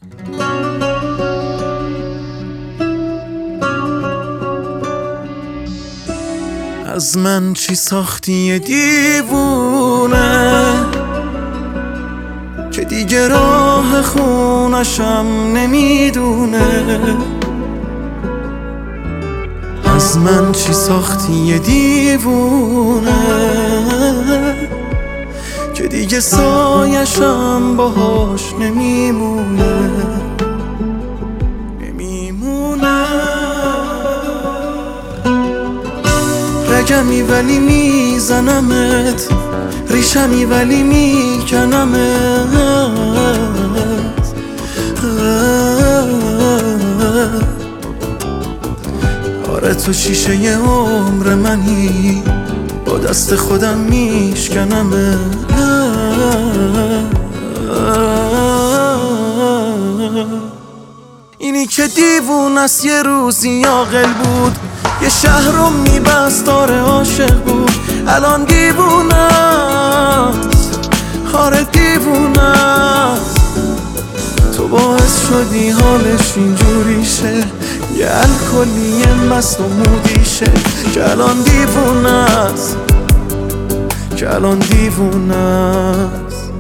از من چی ساختی یه دیوونه که دیگه راه خونشم نمیدونه؟ از من چی ساختی یه دیوونه که دیگه سایشم باهاش نمیمونه؟ رگمی ولی میزنمت، ریشمی ولی میکنمت. آره تو شیشه ی عمر منی، با دست خودم میشکنمت. اینی که دیوون است یه روزی عاقل بود، یه شهر رو میبست آره عاشق بود. الان دیوونه است، آره دیوونه است. تو باعث شدی حالش اینجوری شه، یه الکلی مست و مودی شه. که الان دیوونه است، که الان دیوونه است.